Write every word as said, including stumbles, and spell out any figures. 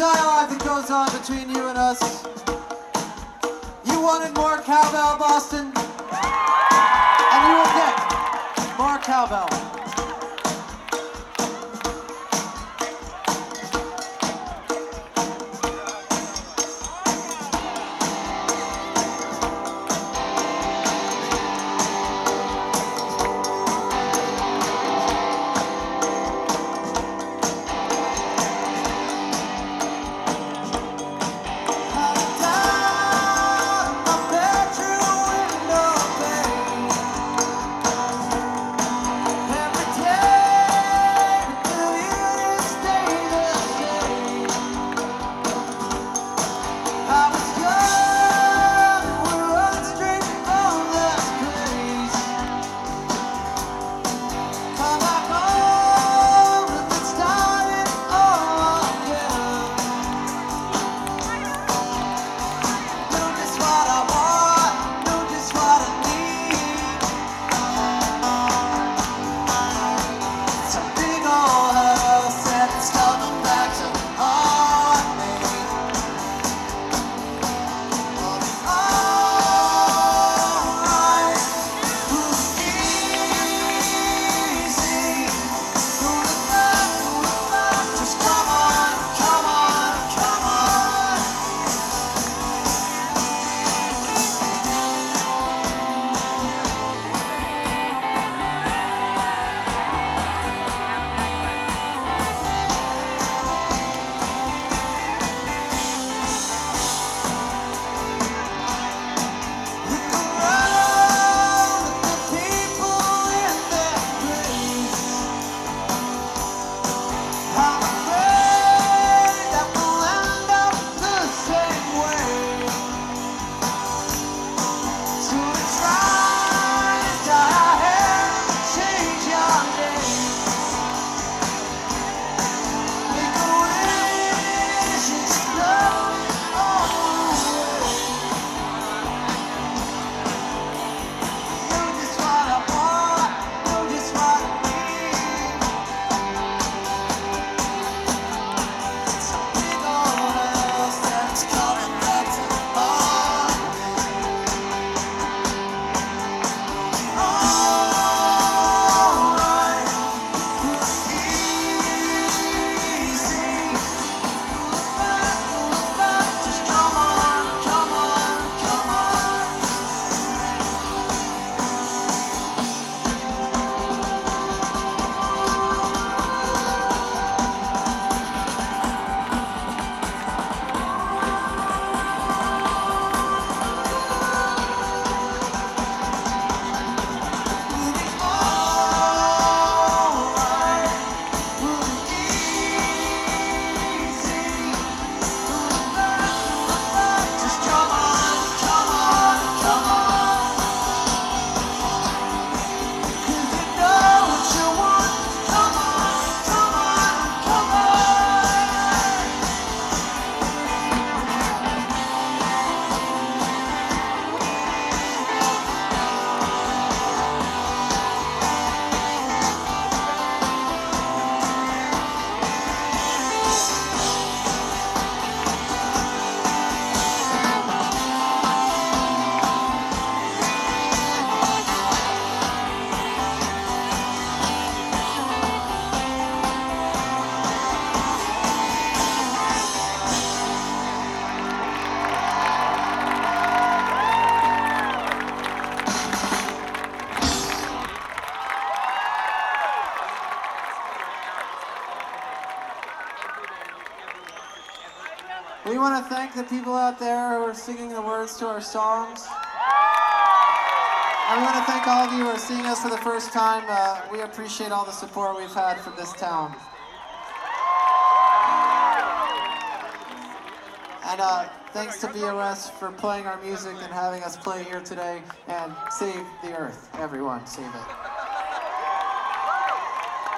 dialogue that goes on between you and us. You wanted more cowbell, Boston, and you will get more cowbell. We want to thank the people out there who are singing the words to our songs. And we want to thank all of you who are seeing us for the first time. Uh, we appreciate all the support we've had from this town. And uh, thanks to B O S for playing our music and having us play here today. And save the earth, everyone, save it.